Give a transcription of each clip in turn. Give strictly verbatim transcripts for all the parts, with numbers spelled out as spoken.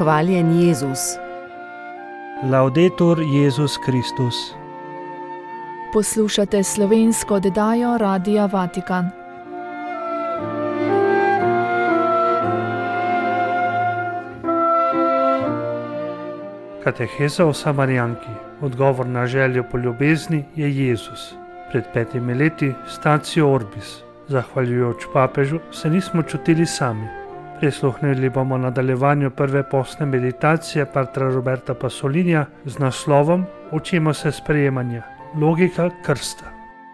Hvaljen Jezus. Laudetur Jezus Kristus. Poslušate slovensko oddajo Radia Vatikan. Kateheza o Samarijanki. Odgovor na željo po ljubezni je Jezus. Pred petimi leti Statio Orbis. Zahvaljujoč papežu se nismo čutili sami. Prisluhnili bomo nadaljevanju prve postne meditacije patra Roberta Pasolinija z naslovom Učimo se sprejemanja. Logika krsta.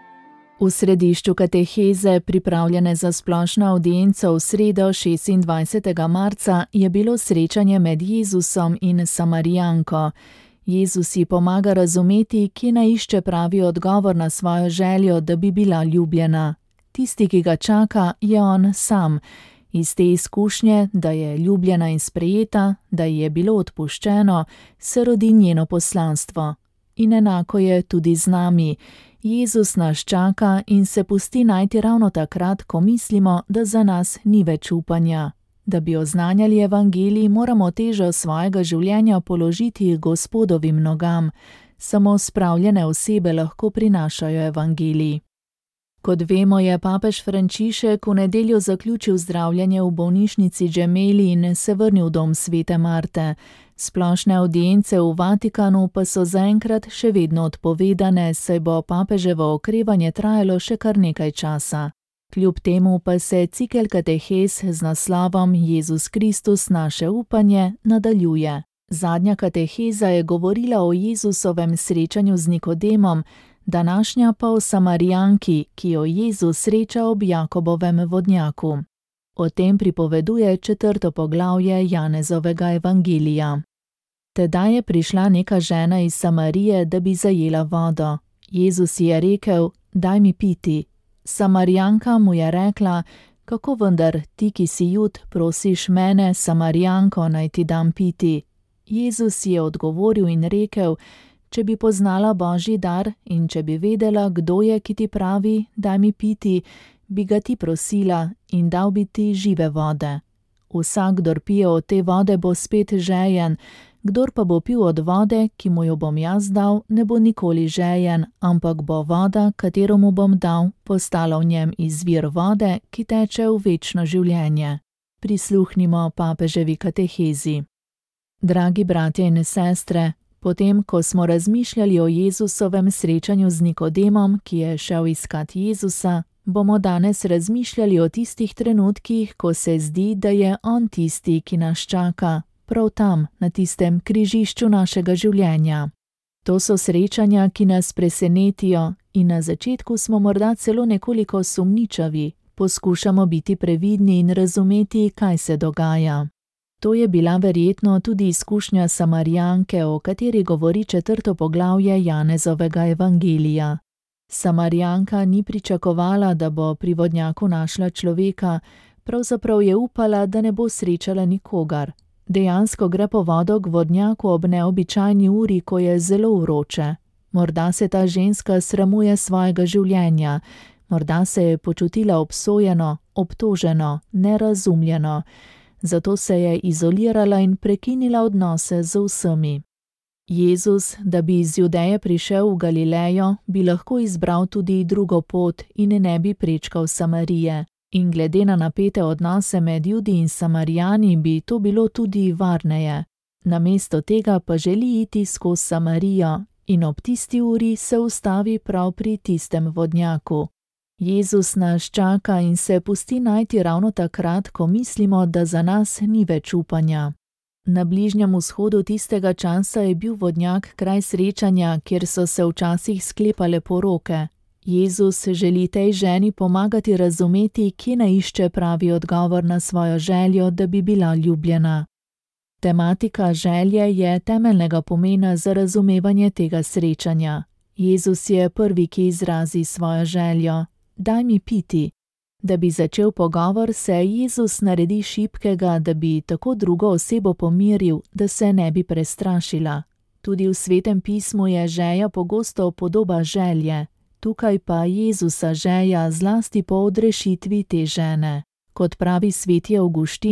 V središču kateheze, pripravljene za splošno avdienco v sredo šestindvajsetega marca, je bilo srečanje med Jezusom in Samarijanko. Jezus ji pomaga razumeti, kje naišče pravi odgovor na svojo željo, da bi bila ljubljena. Tisti, ki ga čaka, je on sam. Iz te izkušnje, da je ljubljena in sprejeta, da ji je bilo odpuščeno, se rodi njeno poslanstvo. In enako je tudi z nami. Jezus nas čaka in se pusti najti ravno takrat, ko mislimo, da za nas ni več upanja. Da bi oznanjali evangelij, moramo težo svojega življenja položiti Gospodovim nogam. Samo spravljene osebe lahko prinašajo evangelij. Kot vemo, je papež Frančišek v nedeljo zaključil zdravljenje v bolnišnici Gemelli in se vrnil v dom svete Marte. Splošne avdience v Vatikanu pa so zaenkrat še vedno odpovedane, saj bo papeževo okrevanje trajalo še kar nekaj časa. Kljub temu pa se cikel katehez z naslovom Jezus Kristus naše upanje nadaljuje. Zadnja kateheza je govorila o Jezusovem srečanju z Nikodemom, današnja pa o Samarijanki, ki jo Jezus sreča ob Jakobovem vodnjaku. O tem pripoveduje četrto poglavje Janezovega evangelija. Tedaj je prišla neka žena iz Samarije, da bi zajela vodo. Jezus ji je rekel, daj mi piti. Samarijanka mu je rekla, kako vendar ti, ki si Jud, prosiš mene, Samarijanko, naj ti dam piti. Jezus je odgovoril in rekel, če bi poznala Božji dar in če bi vedela, kdo je, ki ti pravi, daj mi piti, bi ga ti prosila in dal bi ti žive vode. Vsak, kdor pije od te vode, bo spet žejen, kdor pa bo pil od vode, ki mu jo bom jaz dal, ne bo nikoli žejen, ampak bo voda, katero mu bom dal, postala v njem izvir vode, ki teče v večno življenje. Prisluhnimo papeževi katehezi. Dragi bratje in sestre, potem, ko smo razmišljali o Jezusovem srečanju z Nikodemom, ki je šel iskat Jezusa, bomo danes razmišljali o tistih trenutkih, ko se zdi, da je on tisti, ki nas čaka, prav tam, na tistem križišču našega življenja. To so srečanja, ki nas presenetijo in na začetku smo morda celo nekoliko sumničavi, poskušamo biti previdni in razumeti, kaj se dogaja. To je bila verjetno tudi izkušnja Samarijanke, o kateri govori četrto poglavje Janezovega evangelija. Samarijanka ni pričakovala, da bo pri vodnjaku našla človeka, pravzaprav je upala, da ne bo srečala nikogar. Dejansko gre po vodo k vodnjaku ob neobičajni uri, ko je zelo vroče. Morda se ta ženska sramuje svojega življenja, morda se je počutila obsojeno, obtoženo, nerazumljeno. Zato se je izolirala in prekinila odnose z vsemi. Jezus, da bi iz Judeje prišel v Galilejo, bi lahko izbral tudi drugo pot in ne bi prečkal Samarije. In glede na napete odnose med Judi in Samarijani bi to bilo tudi varneje. Namesto tega pa želi iti skozi Samarijo in ob tisti uri se ustavi prav pri tistem vodnjaku. Jezus nas čaka in se pusti najti ravno takrat, ko mislimo, da za nas ni več upanja. Na Bližnjem vzhodu tistega časa je bil vodnjak kraj srečanja, kjer so se včasih sklepale poroke. Jezus želi tej ženi pomagati razumeti, kje naišče pravi odgovor na svojo željo, da bi bila ljubljena. Tematika želje je temeljnega pomena za razumevanje tega srečanja. Jezus je prvi, ki izrazi svojo željo. Daj mi piti. Da bi začel pogovor, se Jezus naredi šibkega, da bi tako drugo osebo pomiril, da se ne bi prestrašila. Tudi v Svetem pismu je želja pogosto podoba želje. Tukaj pa Jezusa želja zlasti po odrešitvi te žene. Kot pravi sveti Avguštin,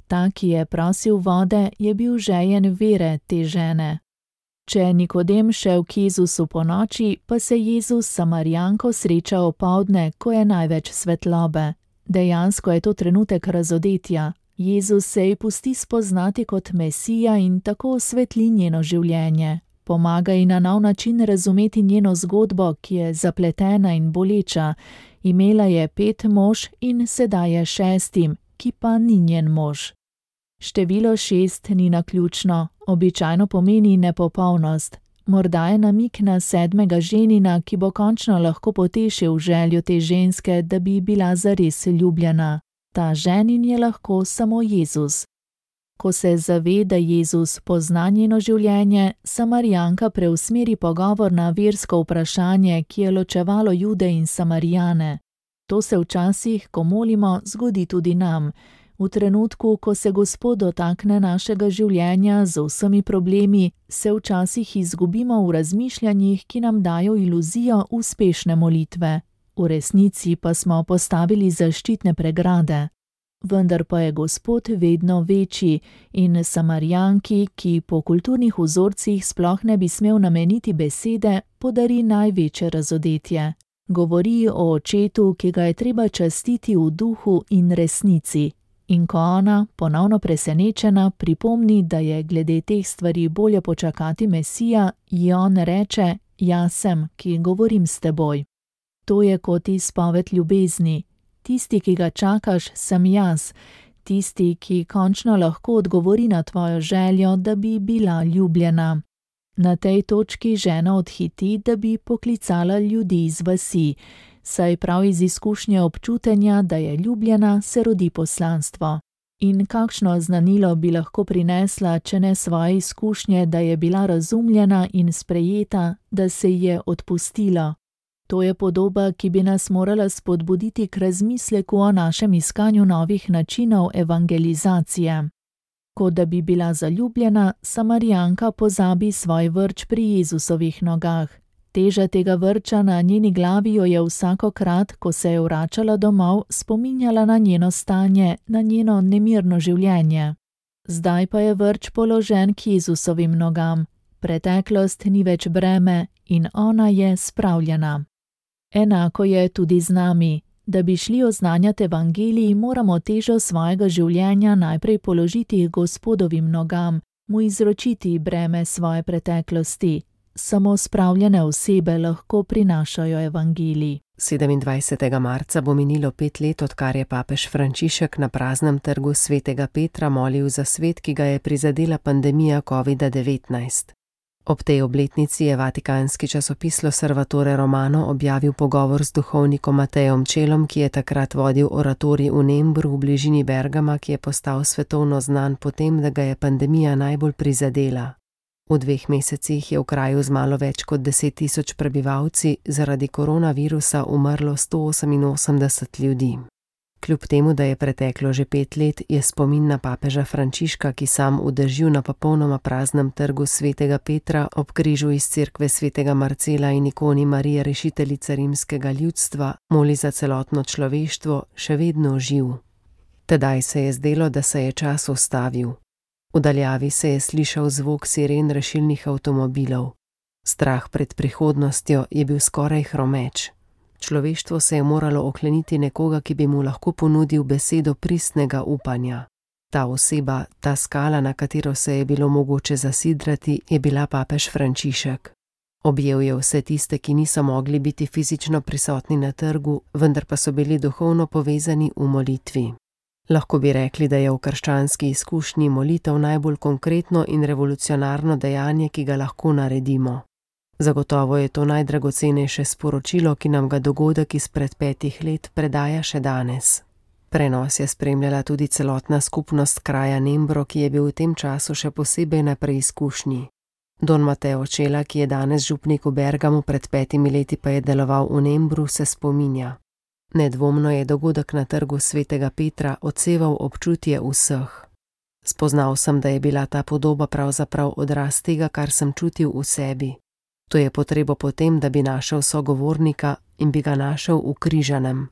Ta, ki je prosil vode, je bil žejen vere te žene. Če je Nikodem šel k Jezusu ponoči, pa se Jezus s Samarijanko sreča opoldne, ko je največ svetlobe. Dejansko je to trenutek razodetja. Jezus se ji pusti spoznati kot Mesija in tako osvetli njeno življenje. Pomaga ji na nov način razumeti njeno zgodbo, ki je zapletena in boleča. Imela je pet mož in sedaj je šestim, ki pa ni njen mož. Število šest ni naključno, običajno pomeni nepopolnost. Morda je namig na sedmega ženina, ki bo končno lahko potešil željo te ženske, da bi bila zares ljubljena. Ta ženin je lahko samo Jezus. Ko se zave, da Jezus pozna njeno življenje, Samarijanka preusmeri pogovor na versko vprašanje, ki je ločevalo Jude in Samarijane. To se včasih, ko molimo, zgodi tudi nam. V trenutku, ko se Gospod dotakne našega življenja z vsemi problemi, se včasih izgubimo v razmišljanjih, ki nam dajo iluzijo uspešne molitve. V resnici pa smo postavili zaščitne pregrade. Vendar pa je Gospod vedno večji in Samarijanki, ki po kulturnih vzorcih sploh ne bi smel nameniti besede, podari največje razodetje. Govori o očetu, ki ga je treba častiti v duhu in resnici. In ko ona, ponovno presenečena, pripomni, da je glede teh stvari bolje počakati Mesija, ji on reče: Jaz sem, ki govorim s teboj. To je kot izpoved ljubezni. Tisti, ki ga čakaš, sem jaz. Tisti, ki končno lahko odgovori na tvojo željo, da bi bila ljubljena. Na tej točki žena odhiti, da bi poklicala ljudi iz vasi. Saj prav iz izkušnje občutenja, da je ljubljena, se rodi poslanstvo. In kakšno znanilo bi lahko prinesla, če ne svoje izkušnje, da je bila razumljena in sprejeta, da se ji je odpustilo. To je podoba, ki bi nas morala spodbuditi k razmisleku o našem iskanju novih načinov evangelizacije. Kot da bi bila zaljubljena, Samarijanka pozabi svoj vrč pri Jezusovih nogah. Teža tega vrča na njeni glavi jo je vsakokrat, ko se je vračala domov, spominjala na njeno stanje, na njeno nemirno življenje. Zdaj pa je vrč položen k Jezusovim nogam. Preteklost ni več breme in ona je spravljena. Enako je tudi z nami. Da bi šli oznanjati evangelij, moramo težo svojega življenja najprej položiti Gospodovim nogam, mu izročiti breme svoje preteklosti. Samo spravljene osebe lahko prinašajo evangelij. sedemindvajsetega marca bo minilo pet let, odkar je papež Frančišek na praznem trgu svetega Petra molil za svet, ki ga je prizadela pandemija covida devetnajst. Ob tej obletnici je vatikanski časopis L'Osservatore Romano objavil pogovor z duhovnikom Matejem Čelom, ki je takrat vodil oratorij v Nembru v bližini Bergama, ki je postal svetovno znan potem, da ga je pandemija najbolj prizadela. V dveh mesecih je v kraju z malo več kot deset tisoč prebivalci zaradi koronavirusa umrlo sto oseminosemdeset ljudi. Kljub temu, da je preteklo že pet let, je spomin na papeža Frančiška, ki sam v dežju na popolnoma praznem trgu svetega Petra ob križu iz cerkve svetega Marcela in ikoni Marije rešiteljice rimskega ljudstva moli za celotno človeštvo, še vedno živ. Tedaj se je zdelo, da se je čas ustavil. V daljavi se je slišal zvok siren rešilnih avtomobilov. Strah pred prihodnostjo je bil skoraj hromeč. Človeštvo se je moralo okleniti nekoga, ki bi mu lahko ponudil besedo pristnega upanja. Ta oseba, ta skala, na katero se je bilo mogoče zasidrati, je bila papež Frančišek. Objel je vse tiste, ki niso mogli biti fizično prisotni na trgu, vendar pa so bili duhovno povezani v molitvi. Lahko bi rekli, da je v krščanski izkušnji molitev najbolj konkretno in revolucionarno dejanje, ki ga lahko naredimo. Zagotovo je to najdragocenejše sporočilo, ki nam ga dogodek izpred petih let predaja še danes. Prenos je spremljala tudi celotna skupnost kraja Nembro, ki je bil v tem času še posebej na preizkušnji. Don Mateo Čela, ki je danes župnik v Bergamu, pred petimi leti pa je deloval v Nembru, se spominja. Nedvomno je dogodek na trgu svetega Petra odseval občutje vseh. Spoznal sem, da je bila ta podoba pravzaprav odraz tega, kar sem čutil v sebi. To je potrebo potem, da bi našel sogovornika in bi ga našel v križanem.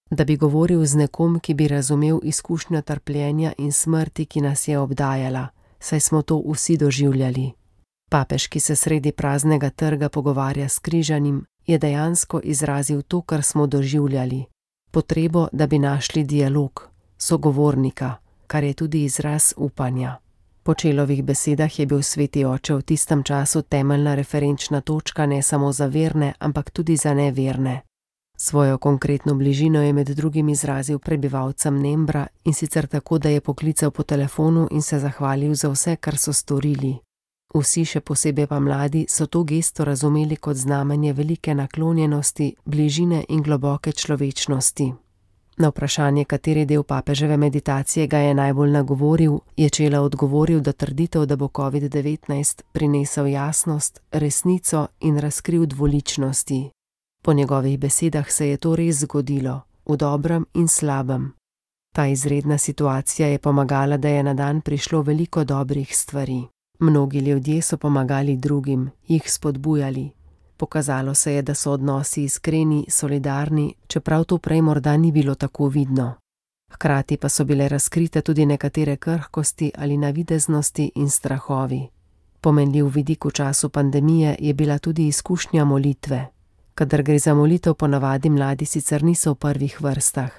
da bi govoril z nekom, ki bi razumel izkušnjo trpljenja in smrti, ki nas je obdajala, saj smo to vsi doživljali. Papež, ki se sredi praznega trga pogovarja s križanim, je dejansko izrazil to, kar smo doživljali, potrebo, da bi našli dialog, sogovornika, kar je tudi izraz upanja. Po Čelovih besedah je bil sveti oče v tistem času temeljna referenčna točka ne samo za verne, ampak tudi za neverne. Svojo konkretno bližino je med drugim izrazil prebivalcem Nembra, in sicer tako, da je poklical po telefonu in se zahvalil za vse, kar so storili. Vsi, še posebej pa mladi, so to gesto razumeli kot znamenje velike naklonjenosti, bližine in globoke človečnosti. Na vprašanje, kateri del papeževe meditacije ga je najbolj nagovoril, je Čela odgovoril, da trditev, da bo covid devetnajst prinesel jasnost, resnico in razkril dvoličnosti. Po njegovih besedah se je to res zgodilo, v dobrem in slabem. Ta izredna situacija je pomagala, da je na dan prišlo veliko dobrih stvari. Mnogi ljudje so pomagali drugim, jih spodbujali. Pokazalo se je, da so odnosi iskreni, solidarni, čeprav to prej morda ni bilo tako vidno. Hkrati pa so bile razkrite tudi nekatere krhkosti ali navideznosti in strahovi. Pomenljiv vidik v času pandemije je bila tudi izkušnja molitve. Kadar gre za molitev, ponavadi mladi sicer niso v prvih vrstah.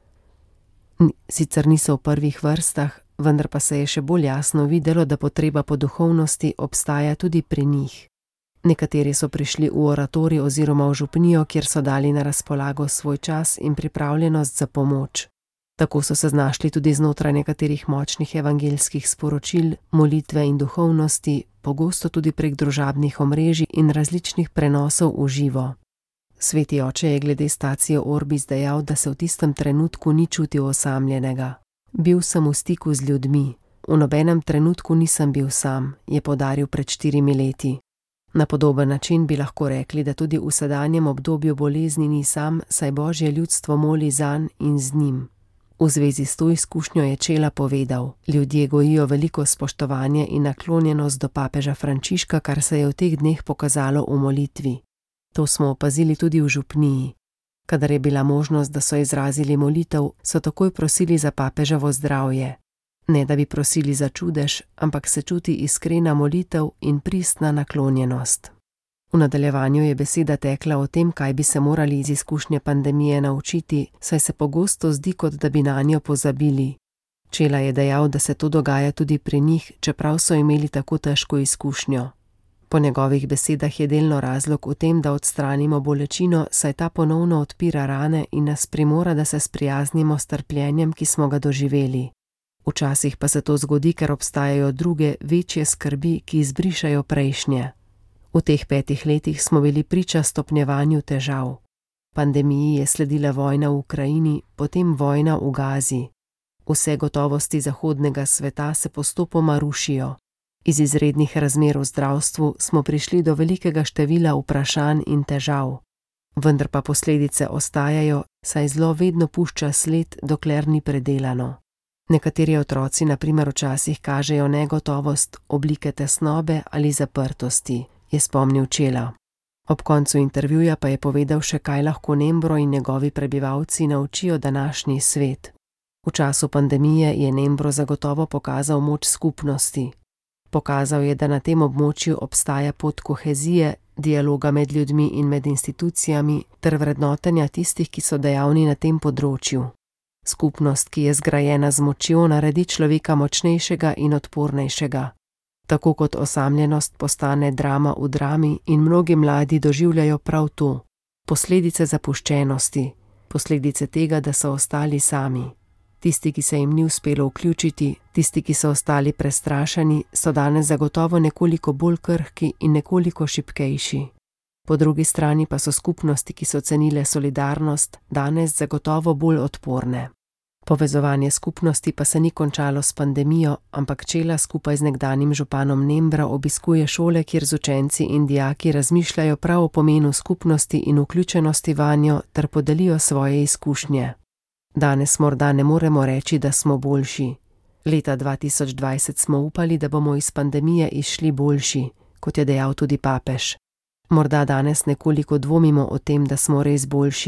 Sicer niso v prvih vrstah, vendar pa se je še bolj jasno videlo, da potreba po duhovnosti obstaja tudi pri njih. Nekateri so prišli v oratorij oziroma v župnijo, kjer so dali na razpolago svoj čas in pripravljenost za pomoč. Tako so se znašli tudi znotraj nekaterih močnih evangeljskih sporočil, molitve in duhovnosti, pogosto tudi prek družabnih omrežij in različnih prenosov v živo. Sveti oče je glede stacije Orbis dejal, da se v tistem trenutku ni čutil osamljenega. Bil sem v stiku z ljudmi. V nobenem trenutku nisem bil sam, je poudaril pred štirimi leti. Na podoben način bi lahko rekli, da tudi v sedanjem obdobju bolezni ni sam, saj Božje ljudstvo moli zanj in z njim. V zvezi s to izkušnjo je Čela povedal: ljudje gojijo veliko spoštovanje in naklonjenost do papeža Frančiška, kar se je v teh dneh pokazalo v molitvi. To smo opazili tudi v župniji. Kadar je bila možnost, da so izrazili molitev, so takoj prosili za papeževo zdravje. Ne da bi prosili za čudež, ampak se čuti iskrena molitev in pristna naklonjenost. V nadaljevanju je beseda tekla o tem, kaj bi se morali iz izkušnje pandemije naučiti, saj se pogosto zdi, kot da bi nanjo pozabili. Čela je dejal, da se to dogaja tudi pri njih, čeprav so imeli tako težko izkušnjo. Po njegovih besedah je delno razlog v tem, da odstranimo bolečino, saj ta ponovno odpira rane in nas primora, da se sprijaznimo s trpljenjem, ki smo ga doživeli. Včasih pa se to zgodi, ker obstajajo druge, večje skrbi, ki izbrišajo prejšnje. V teh petih letih smo bili priča stopnjevanju težav. Pandemiji je sledila vojna v Ukrajini, potem vojna v Gazi. Vse gotovosti zahodnega sveta se postopoma rušijo. Iz izrednih razmer v zdravstvu smo prišli do velikega števila vprašanj in težav. Vendar pa posledice ostajajo, saj zlo vedno pušča sled, dokler ni predelano. Nekateri otroci na primer včasih kažejo negotovost, oblike tesnobe ali zaprtosti, je spomnil Čela. Ob koncu intervjuja pa je povedal še, kaj lahko Nembro in njegovi prebivalci naučijo današnji svet. V času pandemije je Nembro zagotovo pokazal moč skupnosti. Pokazal je, da na tem območju obstaja pot kohezije, dialoga med ljudmi in med institucijami ter vrednotenja tistih, ki so dejavni na tem področju. Skupnost, ki je zgrajena z močjo, naredi človeka močnejšega in odpornejšega. Tako kot osamljenost postane drama v drami in mnogi mladi doživljajo prav to. Posledice zapuščenosti, posledice tega, da so ostali sami. Tisti, ki se jim ni uspelo vključiti, tisti, ki so ostali prestrašeni, so danes zagotovo nekoliko bolj krhki in nekoliko šibkejši. Po drugi strani pa so skupnosti, ki so cenile solidarnost, danes zagotovo bolj odporne. Povezovanje skupnosti pa se ni končalo s pandemijo, ampak Čela skupaj z nekdanjim županom Nembra obiskuje šole, kjer z učenci in dijaki razmišljajo prav o pomenu skupnosti in vključenosti vanjo ter podelijo svoje izkušnje. Danes morda ne moremo reči, da smo boljši. Leta dva tisoč dvajset smo upali, da bomo iz pandemije izšli boljši, kot je dejal tudi papež. Morda danes nekoliko dvomimo o tem, da smo res boljši.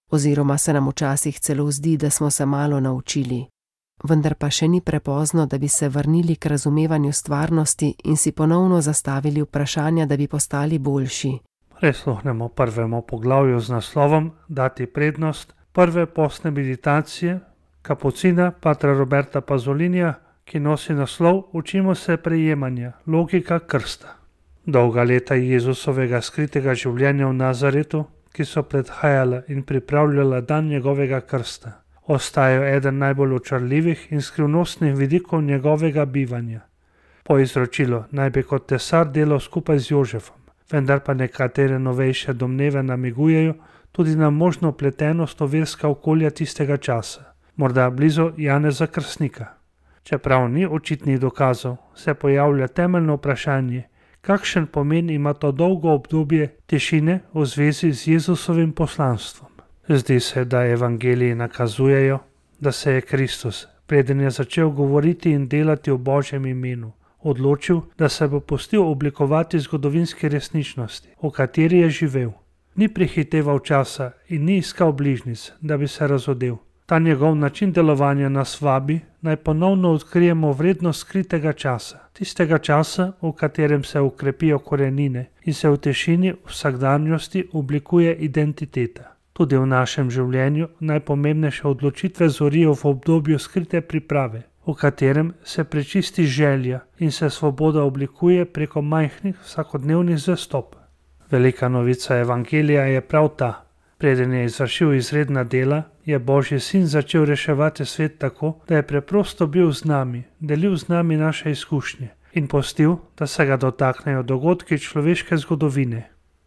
oziroma se nam včasih celo zdi, da smo se malo naučili. Vendar pa še ni prepozno, da bi se vrnili k razumevanju stvarnosti in si ponovno zastavili vprašanja, da bi postali boljši. Prisluhnemo prvemu poglavju z naslovom Dati prednost prve postne meditacije kapucina patra Roberta Pazolinija, ki nosi naslov Učimo se prejemanja, logika krsta. Dolga leta Jezusovega skritega življenja v Nazaretu, ki so predhajala in pripravljala dan njegovega krsta, ostajajo eden najbolj očarljivih in skrivnostnih vidikov njegovega bivanja. Po izročilu naj bi kot tesar delal skupaj z Jožefom, vendar pa nekatere novejše domneve namigujejo tudi na možno pletenost v verska okolja tistega časa, morda blizu Janeza Krstnika. Čeprav ni očitnih dokazov, se pojavlja temeljno vprašanje, kakšen pomen ima to dolgo obdobje tišine v zvezi z Jezusovim poslanstvom. Zdi se, da evangeliji nakazujejo, da se je Kristus, preden je začel govoriti in delati v Božjem imenu, odločil, da se bo pustil oblikovati zgodovinske resničnosti, v kateri je živel. Ni prehiteval časa in ni iskal bližnjic, da bi se razodel. Ta njegov način delovanja nas vabi, naj ponovno odkrijemo vrednost skritega časa, tistega časa, v katerem se ukrepijo korenine in se v tišini vsakdanjosti oblikuje identiteta. Tudi v našem življenju najpomembnejše odločitve zorijo v obdobju skrite priprave, v katerem se prečisti želja in se svoboda oblikuje preko majhnih vsakodnevnih zastop. Velika novica evangelija je prav ta. Preden je izvršil izredna dela, je Božji sin začel reševati svet tako, da je preprosto bil z nami, delil z nami naše izkušnje in pustil, da se ga dotaknejo dogodki človeške zgodovine.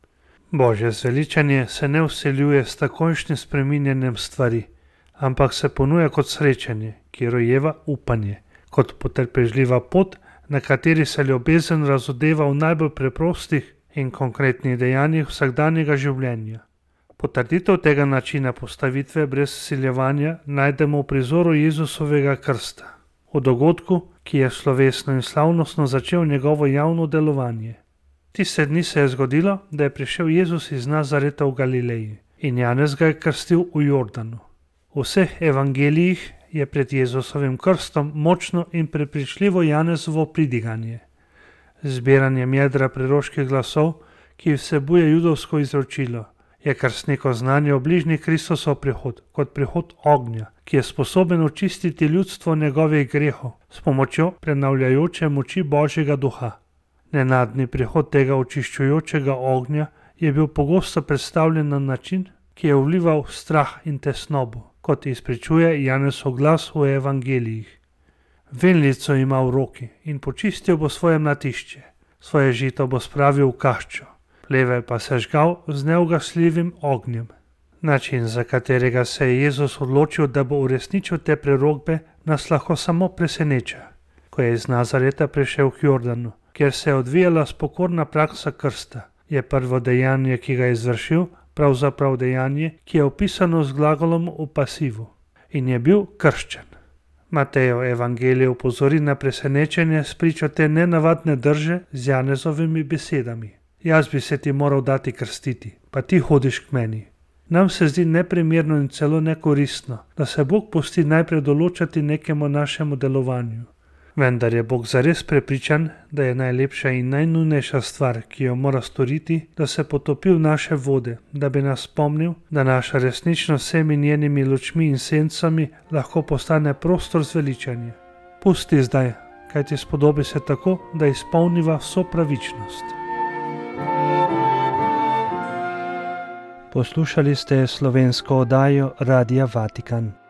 Božje zveličanje se ne vseljuje s takojšnjim spreminjanjem stvari, ampak se ponuja kot srečanje, ki rojeva upanje, kot potrpežljiva pot, na kateri se ljubezen razodeva v najbolj preprostih in konkretnih dejanjih vsakdanjega življenja. Potrditev tega načina postavitve brez vsiljevanja najdemo v prizoru Jezusovega krsta, v dogodku, ki je slovesno in slavnostno začel njegovo javno delovanje. Tiste dni se je zgodilo, da je prišel Jezus iz Nazareta v Galileji in Janez ga je krstil v Jordanu. V vseh evangelijih je pred Jezusovim krstom močno in prepričljivo Janezovo pridiganje. Zbiranjem jedra preroških glasov, ki vsebuje judovsko izročilo, je krstniko znanje o bližnji Kristusov prihod, kot prihod ognja, ki je sposoben očistiti ljudstvo njegovih grehov s pomočjo prenavljajoče moči Božjega duha. Nenadni prihod tega očiščujočega ognja je bil pogosto predstavljen na način, ki je vlival strah in tesnobo, kot izpričuje Janezov glas v evangelijih. Velnico ima v roki in počistil bo svoje mlatišče, svoje žito bo spravil v kaščo, pleve pa se žgal z neugasljivim ognjem. Način, za katerega se je Jezus odločil, da bo uresničil te prerokbe, nas lahko samo preseneča. Ko je iz Nazareta prišel k Jordanu, kjer se je odvijala spokorna praksa krsta, je prvo dejanje, ki ga je izvršil, pravzaprav dejanje, ki je opisano z glagolom v pasivu, in je bil krščen. Matejev evangelij opozori na presenečenje spričo te nenavadne drže z Janezovimi besedami. Jaz bi se ti moral dati krstiti, pa ti hodiš k meni. Nam se zdi neprimerno in celo nekoristno, da se Bog pusti najprej določati nekemu našemu delovanju. Vendar je Bog zares prepričan, da je najlepša in najnujnejša stvar, ki jo mora storiti, da se potopi v naše vode, da bi nas spomnil, da naša resničnost vsemi njenimi lučmi in sencami lahko postane prostor zveličanja. Pusti zdaj, kajti spodobi se tako, da izpolniva vso pravičnost. Poslušali ste slovensko oddajo Radia Vatikan.